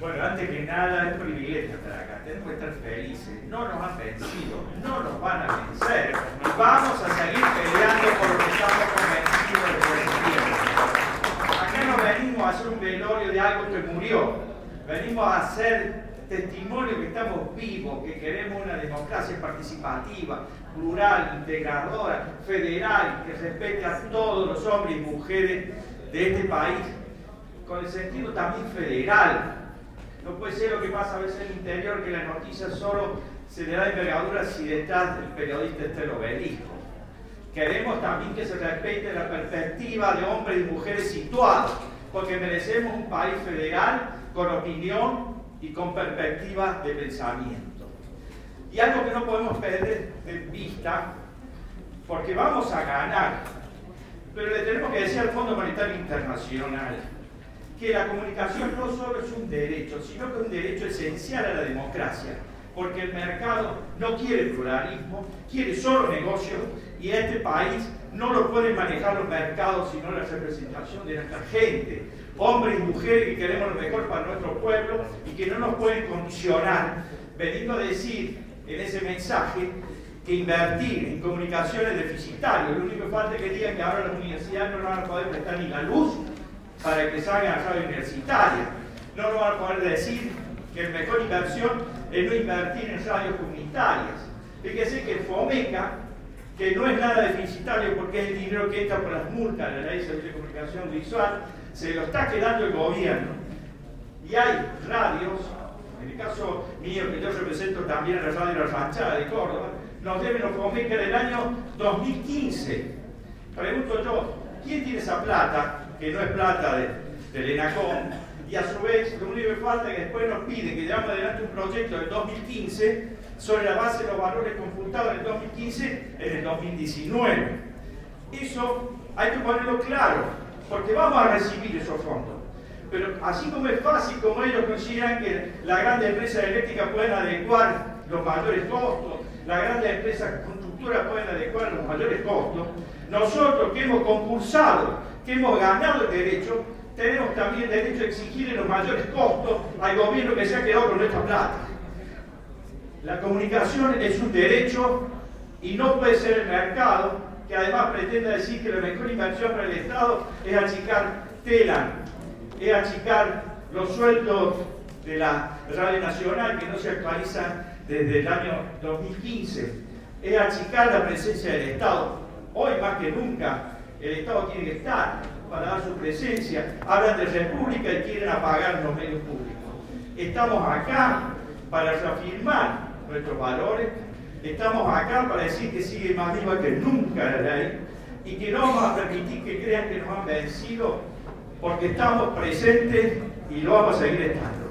Bueno, antes que nada es privilegio estar acá, tenemos que estar felices, no nos han vencido, no nos van a vencer, y vamos a seguir peleando por lo que estamos convencidos de que tiempo. Acá no venimos a hacer un velorio de algo que murió, venimos a hacer testimonio que estamos vivos, que queremos una democracia participativa, plural, integradora, federal, que respete a todos los hombres y mujeres de este país, con el sentido también federal. No puede ser lo que pasa a veces en el interior, que la noticia solo se le da envergadura si detrás del periodista está el obelisco. Queremos también que se respete la perspectiva de hombres y mujeres situados, porque merecemos un país federal con opinión y con perspectiva de pensamiento. Y algo que no podemos perder de vista, porque vamos a ganar, pero le tenemos que decir al Fondo Monetario Internacional que la comunicación no solo es un derecho, sino que es un derecho esencial a la democracia, porque el mercado no quiere pluralismo, quiere solo negocio, y a este país no lo pueden manejar los mercados, sino la representación de nuestra gente, hombres y mujeres que queremos lo mejor para nuestro pueblo y que no nos pueden condicionar, veniendo a decir en ese mensaje que invertir en comunicaciones es deficitario. Lo único que falta es que digan que ahora las universidades no nos van a poder prestar ni la luz para que salgan a la radio universitaria. No nos van a poder decir que la mejor inversión es no invertir en radios comunitarias. Fíjese que el FOMECA, que no es nada deficitario porque es el dinero que entra por las multas de la Ley de Servicio de Comunicación Visual, se lo está quedando el gobierno. Y hay radios, en el caso mío, que yo represento también a la radio La Ranchada de Córdoba, nos deben los FOMECA del año 2015. Pregunto yo, ¿quién tiene esa plata? Que no es plata del ENACOM, y a su vez lo único que falta es que después nos piden que llevamos adelante un proyecto del 2015 sobre la base de los valores computados en el 2015 en el 2019. Eso hay que ponerlo claro, porque vamos a recibir esos fondos. Pero así como es fácil, como ellos consideran que las grandes empresas eléctricas pueden adecuar los mayores costos, las grandes empresas constructoras pueden adecuar los mayores costos, nosotros que hemos concursado, que hemos ganado el derecho, tenemos también el derecho a exigirle los mayores costos al gobierno que se ha quedado con nuestra plata. La comunicación es un derecho y no puede ser el mercado, que además pretenda decir que la mejor inversión para el Estado es achicar TELAN, es achicar los sueldos de la Radio Nacional, que no se actualizan desde el año 2015, es achicar la presencia del Estado. Hoy más que nunca el Estado tiene que estar para dar su presencia. Hablan de república y quieren apagar los medios públicos. Estamos acá para reafirmar nuestros valores, estamos acá para decir que sigue más viva que nunca la ley y que no vamos a permitir que crean que nos han vencido, porque estamos presentes y lo vamos a seguir estando.